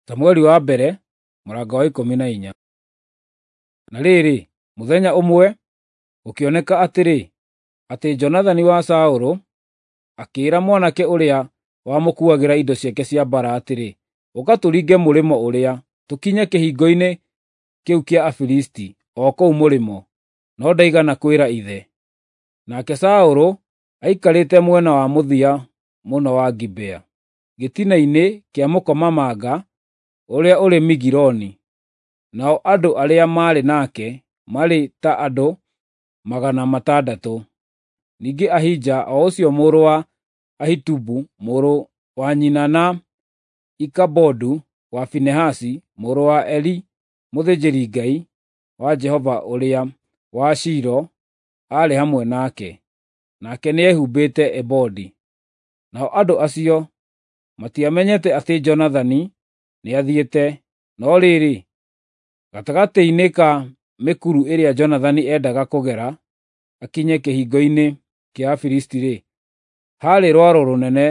Samũeli wa mbere mũrango wa 14. Na rĩrĩ, mũthenya ũmwe gũkĩoneka atĩ Jonathani wa Saũlũ akĩĩra mwanake ũrĩa wamũkuagĩra indo ciake cia mbaara atĩrĩ, ũka tũringe mũrĩmo ũrĩa, tũkinye kĩhingo-inĩ kĩu kĩa Afilisti o kũu mũrĩmo. No ndaigana kwĩra ithe. Nake Saũlũ aikarĩte mwena wa mũthia mũno wa Gibea, gĩtina-inĩ kĩa mũkomamanga ũrĩa ũrĩ Migironi. Nao andũ arĩa maarĩ nake maarĩ ta andũ 600. Ningĩ Ahija o ũcio mũrũ wa Ahitubu mũrũ wa nyina na Ikabodu wa Finehasi mũrũ wa Eli mũthĩnjĩri-Ngai wa Jehova ũrĩa wa Shilo aarĩ hamwe nake. Nake nĩehumbĩte ebodi. Nao andũ acio matiamenyete atĩ Jonathani nĩathiĩte, no rĩrĩ, gatagatĩ-inĩ ka mĩkuru ĩrĩa Jonathani endaga kũgera akinye kĩhingo-inĩ kĩa Afilisti-rĩ, haarĩ rwaro rũnene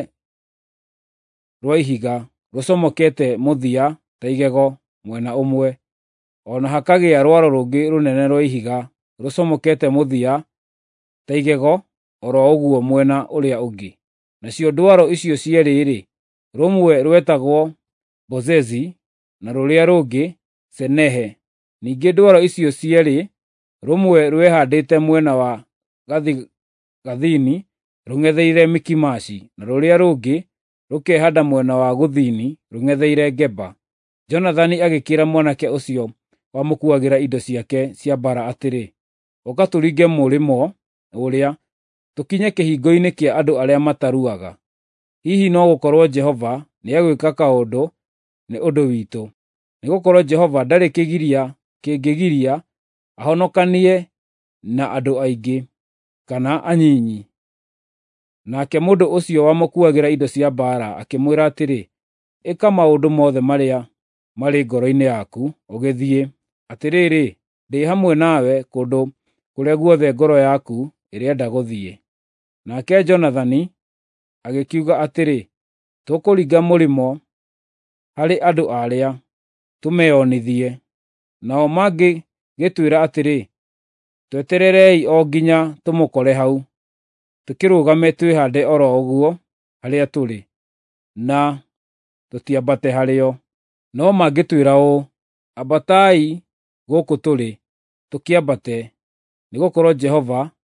rwa ihiga rũcomokete mũthia ta igego mwena ũmwe, o na hakagĩa rwaro rũngĩ rũnene rwa ihiga rũcomokete mũthia ta igego o ro ũguo mwena ũrĩa ũngĩ. Nacio ndwaro icio cierĩ-rĩ, rũmwe rwetagwo Bozezi na rũrĩa rũngĩ Senehe. Ningĩ ndwaro icio cierĩ, rũmwe rwehandĩte mwena wa gathigathini rũng'etheire Mikimashi, na rũrĩa rũngĩ rũkehanda mwena wa gũthini rũng'etheire Geba. Jonathani agĩkĩra mwanake ũcio wamũkuagĩra indo ciake cia mbaara atĩrĩ, ũka tũringe mũrĩmo ũrĩa, tũkinye kĩhingo-inĩ kĩa andũ arĩa mataruaga. Hihi no gũkorwo Jehova nĩegwĩka kaũndũ nĩ ũndũ witũ, nĩgũkorwo Jehova ndarĩ kĩgiria kĩngĩgiria ahonokanie na andũ aingĩ kana anyinyi. Nake mũndũ ũcio wamũkuagĩra indo cia mbaara akĩmwĩra atĩrĩ, ĩka maũndũ mothe marĩa marĩ ngoro-inĩ yaku ũgĩthiĩ. Atĩrĩrĩ, ndĩ hamwe nawe kũndũ kũrĩa guothe ngoro yaku ĩrĩenda gũthiĩ. Nake Jonathani agĩkiuga atĩrĩ, tũkũringa mũrĩmo harĩ andũ arĩa tũmeyonithie. Nao mangĩgĩtwĩra atĩrĩ, twetererei o nginya tũmũkore hau, tũkĩrũgame twĩhaande o ro ũguo harĩa tũrĩ, na tũtiambate harĩo. No mangĩtwĩra ũũ, ambatai gũkũ tũrĩ, tũkĩambate, nĩgũkorwo Jehova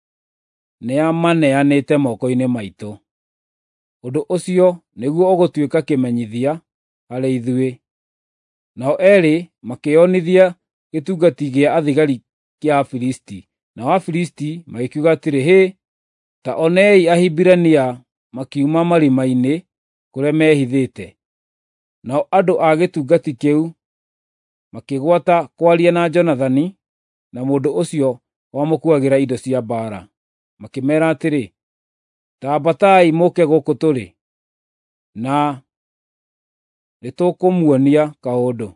nĩamaneanĩte moko-inĩ maitũ. Ũndũ ũcio nĩguo ũgũtuĩka kĩmenyithia harĩ ithuĩ. Nao eerĩ makĩonithia gĩtungati gĩa athigari kĩa Afilisti. Nao Afilisti magĩkiuga atĩrĩ, hĩ, ta onei Ahibirania makiuma marima-inĩ kũrĩa mehithĩte. Nao andũ a gĩtungati kĩu makĩgwata kwaria na Jonathani na mũndũ ũcio wamũkuagĩra indo cia mbaara, makĩmeera atĩrĩ, ta ambatai mũũke gũkũ tũrĩ, na nĩtũkũmuonia kaũndũ.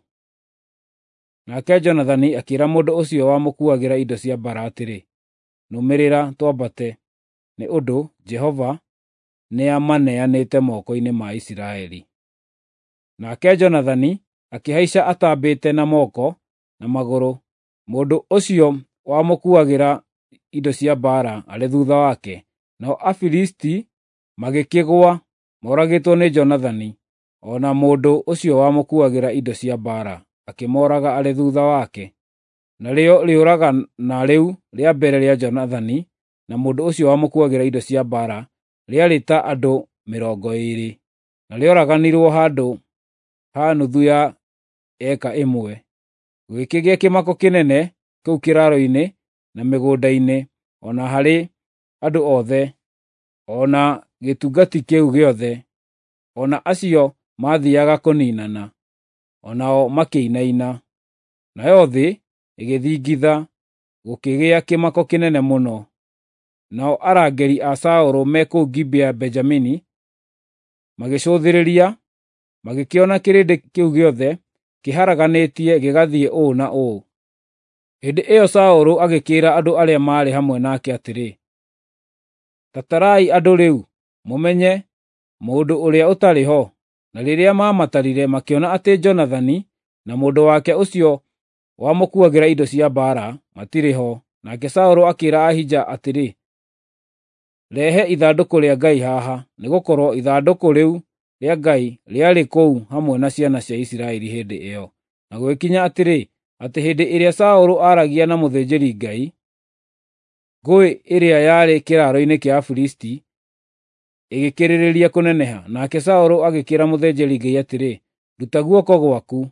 Nake Jonathani akĩĩra mũndũ ũcio wamũkuagĩra indo cia mbaara atĩrĩ, nũmĩrĩra twambate, nĩ ũndũ Jehova nĩamaneanĩte moko-inĩ ma Isiraeli. Nake Jonathani akĩhaica atambĩte na moko na magũrũ, mũndũ ũcio wamũkuagĩra indo cia mbaara arĩ thuutha wake. Nao Afilisti magĩkĩgũa moragĩtwo nĩ Jonathani, o na mũndũ ũcio wamũkuagĩra indo cia mbaara akĩmooraga arĩ thuutha wake. Narĩo rĩũragana rĩu rĩa mbere rĩa Jonathani na mũndũ ũcio wamũkuagĩra indo cia mbaara rĩarĩ ta andũ 20, na rĩoraganirwo handũ ha nuthu ya eka ĩmwe. Gũgĩkĩgĩa kĩmako kĩnene kũu kĩraro-inĩ na mĩgũnda-inĩ, o na harĩ andũ othe, o na gĩtungati kĩu gĩothe, o na acio maathiiaga kũniinana, o nao makĩinaina. Nayo thĩ ĩgĩthingitha, gũkĩgĩa kĩmako kĩnene mũno. Nao arangĩri a Saũlũ me kũu Gibea Benjamini magĩcũthĩrĩria, magĩkĩona kĩrĩndĩ kĩu gĩothe kĩharaganĩtie gĩgathiĩ ũũ na ũũ. Hĩndĩ ĩyo Saũlũ agĩkĩĩra andũ arĩa maarĩ hamwe nake atĩrĩ, ta tarai andũ rĩu, mũmenye mũndũ ũrĩa ũtarĩ ho. Na rĩrĩa maamatarire makĩona atĩ Jonathani na mũndũ wake ũcio wamũkuagĩra indo cia mbaara matirĩ ho, nake Saũlũ akĩĩra Ahija atĩrĩ, rehe ithandũkũ rĩa Ngai haha, nĩgũkorwo ithandũkũ rĩu rĩa Ngai rĩarĩ kũu hamwe na ciana cia Isiraeli hĩndĩ ĩyo. Na gwĩkinya atĩrĩ, atĩ hĩndĩ ĩrĩa Saũlũ aaragia na mũthĩnjĩri-Ngai, ngũĩ ĩrĩa yarĩ kĩraro-inĩ kĩa Afilisti ĩgĩkĩrĩrĩria kũneneha, nake Saũlũ agĩkĩĩra mũthĩnjĩri-Ngai atĩrĩ, ruta guoko gwaku.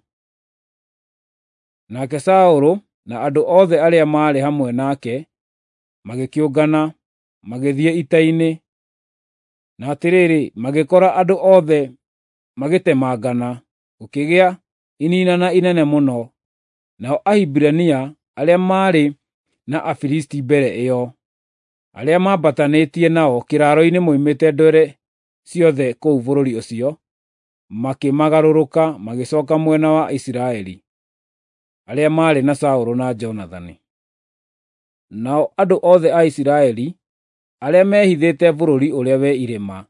Nake Saũlũ na andũ othe arĩa maarĩ hamwe nake magĩkĩũngana magĩthiĩ ita-inĩ, na atĩrĩrĩ, magĩkora andũ othe magĩtemangana, gũkĩgĩa ininana inene mũno. Nao Ahibirania arĩa maarĩ na Afilisti mbere ĩyo, arĩa maambatanĩtie nao kĩraro-inĩ moimĩte ndwere ciothe kũu bũrũri ũcio, makĩmagarũrũka magĩcooka mwena wa Isiraeli, arĩa maarĩ na Saũlũ na Jonathani. Nao andũ othe a Isiraeli arĩa mehithĩte bũrũri ũrĩa we irĩma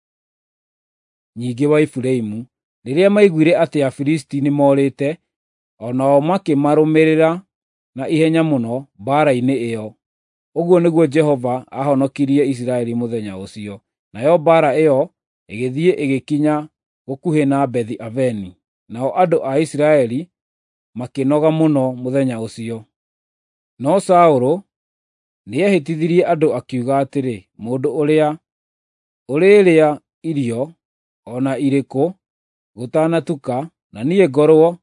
nyingĩ wa Efiraimu, rĩrĩa maiguire atĩ Afilisti nĩmorĩte, o nao makĩmarũmĩrĩra na ihenya mũno mbaara-inĩ ĩyo. Ũguo nĩguo Jehova ahonokirie Isiraeli mũthenya ũcio. Nayo mbaara ĩyo ĩgĩthiĩ ĩgĩkinya gũkuhĩ na Bethi-Aveni. Nao andũ a Isiraeli makĩnoga mũno mũthenya ũcio. No Saũlũ nĩehĩtithirie andũ akiuga atĩrĩ, mũndũ ũrĩa ũrĩrĩa irio o na irĩkũ gũtanatuka, na niĩ ngorwo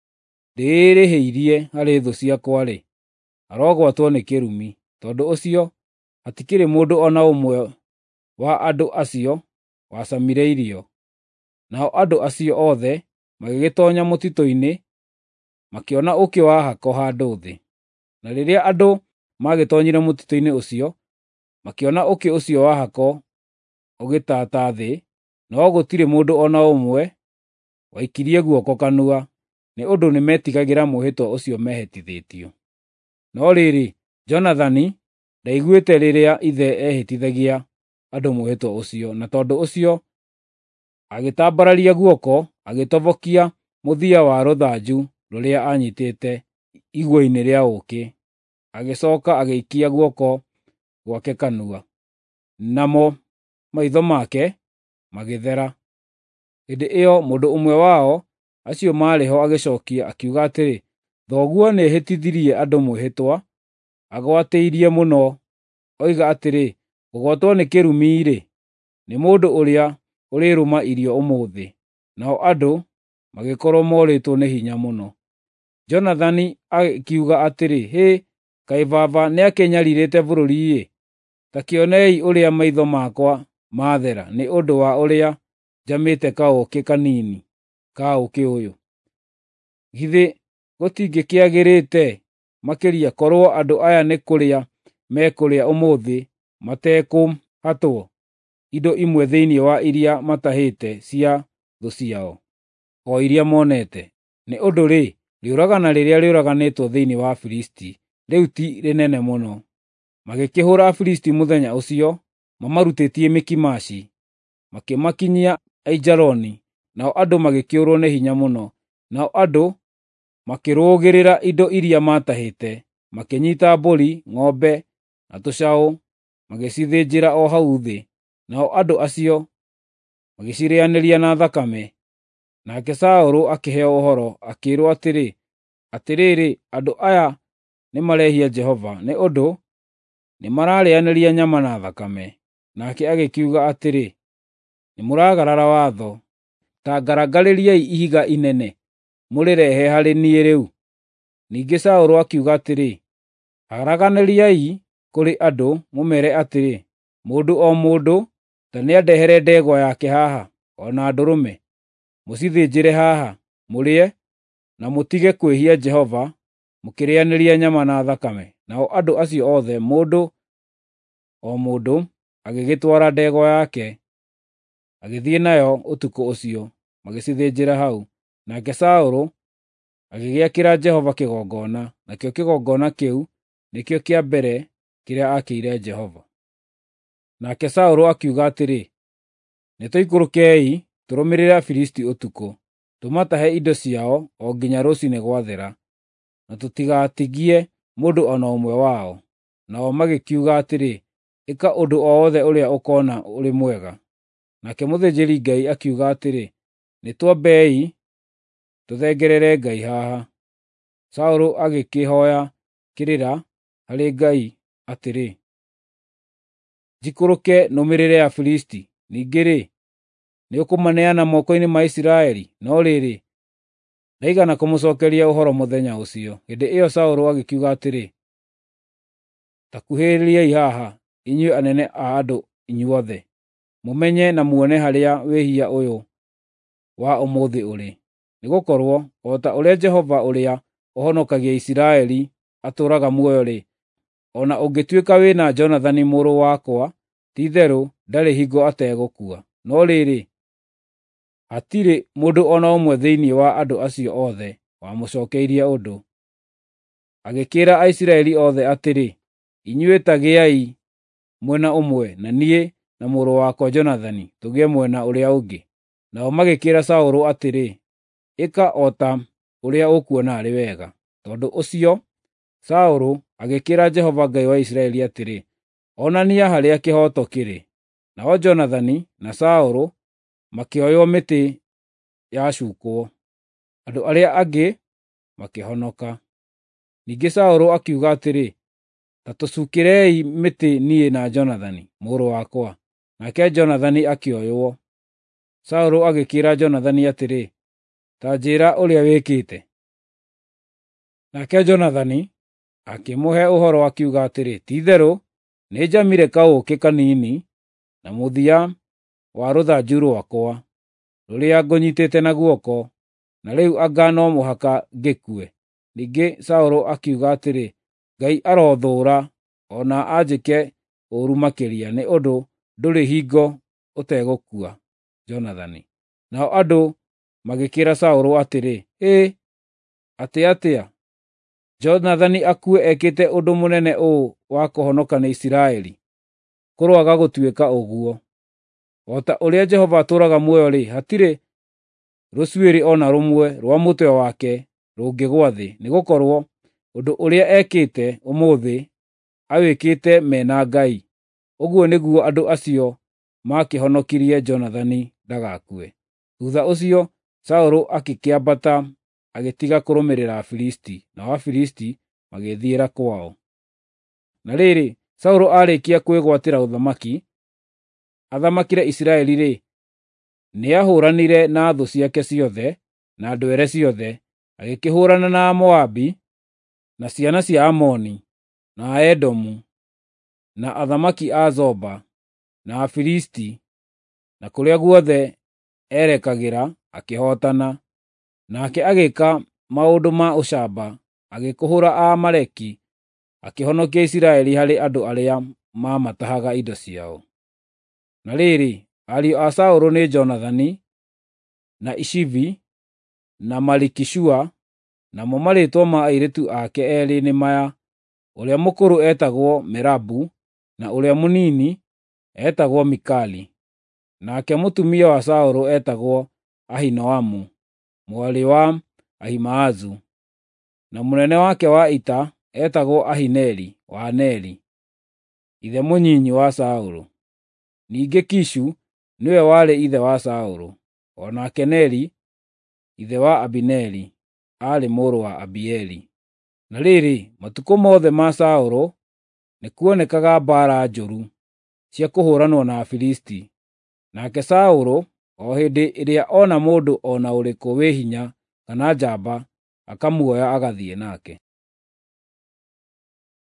ndĩĩrĩhĩirie harĩ thũ ciakwa-rĩ, arogwatwo nĩ kĩrumi. Tondũ ũcio hatikĩrĩ mũndũ o na ũmwe wa andũ acio wacamire irio. Nao andũ acio othe magĩgĩtoonya mũtitũ-inĩ, makĩona ũkĩ wa hako handũ thĩ. Na rĩrĩa andũ magĩtoonyire mũtitũ-inĩ ũcio, makĩona ũkĩ ũcio wa hako ũgĩtata thĩ, no gũtirĩ mũndũ o na ũmwe waikirie guoko kanua, nĩ ũndũ nĩmetigagĩra mwĩhĩtwa ũcio mehĩtithĩtio. No rĩrĩ, Jonathani ndaiguĩte rĩrĩa ithe ehĩtithagia andũ mwĩhĩtwa ũcio, na tondũ ũcio agĩtambararia guoko, agĩtobokia mũthia wa rũthanju rũrĩa anyiitĩte igua-inĩ rĩa ũũkĩ, agĩcooka agĩikia guoko gwake kanua, namo maitho make magĩthera. Hĩndĩ ĩyo mũndũ ũmwe wao acio maarĩ ho agĩcookia akiuga atĩrĩ, thoguo nĩehĩtithirie andũ mwĩhĩtwa, agwatĩirie mũno, oiga atĩrĩ, kũgwatwo nĩ kĩrumi-rĩ, nĩ mũndũ ũrĩa ũrĩrũma irio ũmũthĩ. Nao andũ magĩkorwo morĩtwo nĩ hinya mũno. Jonathani akiuga atĩrĩ, hĩ, kaĩ baba nĩakĩnyariirĩte bũrũri-ĩ! Ta kĩonei ũrĩa maitho makwa mathera nĩ ũndũ wa ũrĩa njamĩte kaũũkĩ kanini ka ũũkĩ ũyũ. Githĩ gũtingĩkĩagĩrĩte makĩria korwo andũ aya nĩ kũrĩa mekũrĩa ũmũthĩ matekũhatwo indo imwe thĩinĩ wa iria matahĩte cia thũ ciao, o iria monete. Nĩ ũndũ-rĩ, rĩũragana rĩrĩa rĩũraganĩtwo thĩinĩ wa Afilisti rĩu ti rĩnene mũno. Magĩkĩhũũra Afilisti mũthenya ũcio, mamarutĩtie Mikimashi, makĩmakinyia Aijaloni, nao andũ magĩkĩũrwo nĩ hinya mũno. Nao andũ makĩrũgĩrĩra indo iria matahĩte, makĩnyiita mbũri, ng'ombe na tũcaũ, magĩcithĩnjĩra o hau thĩ. Nao andũ acio magĩcirĩanĩria na thakame. Nake Saũlũ akĩheo ũhoro, akĩĩrwo atĩrĩ, atĩrĩrĩ, andũ aya nĩmarehia Jehova, nĩ ũndũ nĩmararĩanĩria nyama na thakame. Nake agĩkiuga atĩrĩ, nĩmũragarara watho. Ta ngarangarĩriai ihiga inene, mũrĩrehe harĩ niĩ rĩu. Ningĩ Saũlũ akiuga atĩrĩ, haraganĩriai kũrĩ andũ, mũmeere atĩrĩ, mũndũ o mũndũ ta nĩandehere ndegwa yake haha, o na ndũrũme, mũcithĩnjĩre haha, mũrĩe, na mũtige kwĩhia Jehova, mũkĩrĩanĩria nyama na thakame. Nao andũ acio othe, mũndũ o mũndũ, agĩgĩtwara ndegwa yake, agĩthiĩ nayo ũtukũ ũcio, magĩcithĩnjĩra hau. Nake Saũlũ agĩgĩakĩra Jehova kĩgongona, nakĩo kĩgongona kĩu nĩkĩo kĩa mbere kĩrĩa aakĩire Jehova. Nake Saũlũ akiuga atĩrĩ, nĩtũikũrũkei tũrũmĩrĩre Afilisti ũtukũ, tũmatahe indo ciao o nginya rũciinĩ gwathera, na tũtigatigie mũndũ o na ũmwe wao. Nao magĩkiuga atĩrĩ, ĩka ũndũ o wothe ũrĩa ũkoona ũrĩ mwega. Nake mũthĩnjĩri-Ngai akiuga atĩrĩ, nĩtwambei tũthengerere Ngai haha. Saũlũ agĩkĩhooya kĩrĩra harĩ Ngai atĩrĩ, njikũrũke nũmĩrĩre Afilisti, ningĩ-rĩ, nĩũkũmaneana moko-inĩ ma Isiraeli? No rĩrĩ, ndaigana kũmũcookeria ũhoro mũthenya ũcio. Hĩndĩ ĩyo Saũlũ agĩkiuga atĩrĩ, ta kuhĩrĩriai haha, inyuĩ anene a andũ inyuothe, mũmenye na muone harĩa wĩhia ũyũ wa ũmũthĩ ũrĩ. Nĩgũkorwo o ta ũrĩa Jehova ũrĩa ũhonokagia Isiraeli atũũraga muoyo-rĩ, o na ũngĩtuĩka wĩna Jonathani mũrũ wakwa, ti-itherũ ndarĩ hingo ategũkua. No rĩrĩ, hatirĩ mũndũ o na ũmwe thĩinĩ wa andũ acio othe wamũcookeirie ũndũ. Agĩkĩĩra Aisiraeli othe atĩrĩ, inyuĩ ta gĩai mwena ũmwe, na niĩ na mũrũ wakwa Jonathani tũgĩe mwena ũrĩa ũngĩ. Nao magĩkĩĩra Saũlũ atĩrĩ, ĩka o ta ũrĩa ũkuona arĩ wega. Tondũ ũcio, Saũlũ agĩkĩĩra Jehova Ngai wa Isiraeli atĩrĩ, onania harĩa kĩhooto kĩrĩ. Nao Jonathani na Saũlũ makĩoywo mĩtĩ yacukwo, andũ arĩa angĩ makĩhonoka. Ningĩ Saũlũ akiuga atĩrĩ, ta tũcukĩrei mĩtĩ niĩ na Jonathani mũrũ wakwa. Nake Jonathani akĩoywo. Saũlũ agĩkĩĩra Jonathani atĩrĩ, ta njĩĩra ũrĩa wĩkĩte. Nake Jonathani akĩmũhe ũhoro akiuga atĩrĩ, ti-itherũ nĩnjamire kaũũkĩ kanini na mũthia wa rũthanju rwakwa rũrĩa ngũnyiitĩte na guoko, na rĩu anga no mũhaka ngĩkue. Ningĩ Saũlũ akiuga atĩrĩ, Ngai arothũũra o na anjĩke ũũru makĩria, nĩ ũndũ ndũrĩ hingo ũtegũkua Jonathani. Nao andũ magĩkĩĩra Saũlũ atĩrĩ, atĩa? Jonathani akue ekĩte ũndũ mũnene ũũ wa kũhonoka nĩ Isiraeli? Kũroaga gũtuĩka ũguo. O ta ũrĩa Jehova atũũraga muoyo-rĩ, hatirĩ rũcuĩrĩ o na rũmwe rwa mũtwe wake rũngĩgwa thĩ, nĩgũkorwo ũndũ ũrĩa ekĩte ũmũthĩ awĩkĩte mena Ngai. Ũguo nĩguo andũ acio makĩhonokirie Jonathani ndagakue. Thutha ũcio Saũlũ agĩkĩambata agĩtiga kũrũmĩrĩra Afilisti, nao Afilisti magĩthiĩra kwao. Na rĩrĩ, Saũlũ aarĩkia kwĩgwatĩra ũthamaki, athamakire Isiraeli-rĩ, nĩahũũranire na thũ ciake ciothe na ndwere ciothe, agĩkĩhũũrana na Moabi, na ciana cia Amoni, na Aedomu, na athamaki a Zoba, na Afilisti, na kũrĩa guothe erekagĩra akĩhootana. Nake agĩĩka maũndũ ma ũcamba, agĩkũhũra Aamaleki, akĩhonokia Isiraeli harĩ andũ arĩa mamatahaga indo ciao. Na rĩrĩ, ariũ a Saũlũ nĩ Jonathani, na Ishivi, na Malikishua, namo marĩĩtwa ma airĩtu ake eerĩ nĩ maya: ũrĩa mũkũrũ etagwo Merabu, na ũrĩa mũnini etagwo Mikali. Nake mũtumia wa Saũlũ etagwo Ahinoamu, mwarĩ wa Ahimaazu, na mũnene wake wa ita etagwo Ahineri wa Neri, ithe mũnyinyi wa Saũlũ. Ningĩ Kishu nĩwe warĩ ithe wa Saũlũ, o nake Neri, ithe wa Abineri, aarĩ mũrũ wa Abieli. Na rĩrĩ, matukũ mothe ma Saũlũ nĩkuonekaga mbaara njũru cia kũhũũranwo na Afilisti. Nake Saũlũ, o hĩndĩ ĩrĩa ona mũndũ o na ũrĩkũ wĩ hinya kana njamba, akamuoya agathiĩ nake.